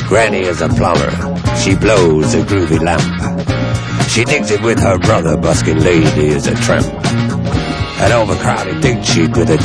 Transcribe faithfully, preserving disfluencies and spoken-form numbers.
Granny is a plumber. She blows a groovy lamp. She digs it with her brother. Busking lady is a tramp. An overcrowded dig cheap with a